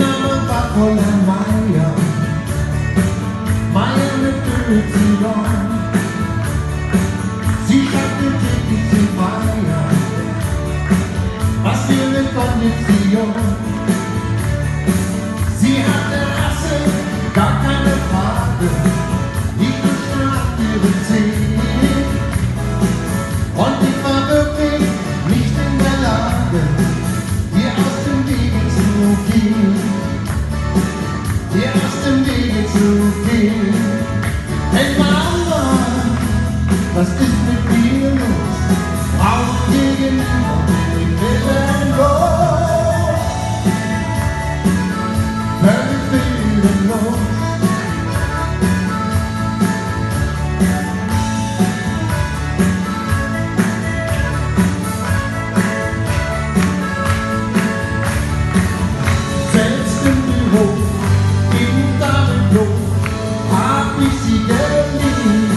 Name war Fräulein Meier, Meier mit Y. Sie schaffte täglich zu feiern, was für eine Kondition. Sie hatte Rasse, gar keine Frage, liegt schon ab ihren Zehen. Und ich war wirklich nicht in der Lage, ihr aus dem Wege zu gehen, ihr aus dem Wege zu gehen. Hey Mama, was ist mit dir los? Frau gegenüber bin ich willenlos, völlig willenlos. Selbst im Büro, im Damenklo, hab ich sie geliebt.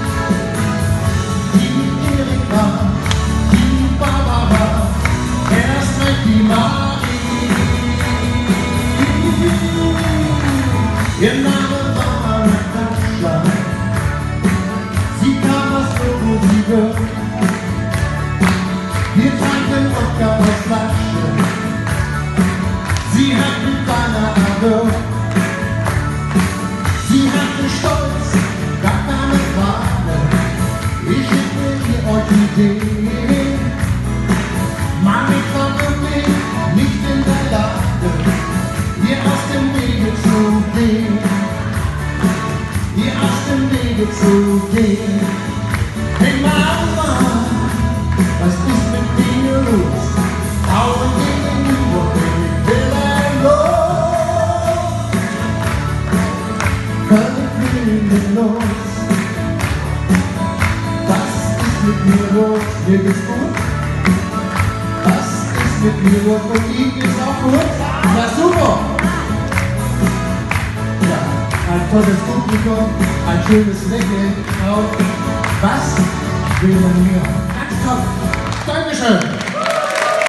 Ihr Name war Natascha, sie kam aus wo sie wird. Wir tranken Wodka aus Flasche, sie hat mit keiner erwürgt. Sie hatte Stolz, gar keine Frage, ich hätte ihr Orchidee. Mann, ich war wirklich nicht in der Lage, ihr aus dem Wege zu gehen, ihr aus dem Wege zu gehen. Hey Mama, was ist mit dir los? Frauen gegenüber bin ich willenlos, völlig willenlos. Was ist mit mir los? Mir geht's gut. Was ist mit mir los? Und ihm geht's auch gut? Ja, super! Ein tolles Publikum, ein schönes Lächeln. Was will man mehr? Ganz toll. Dankeschön.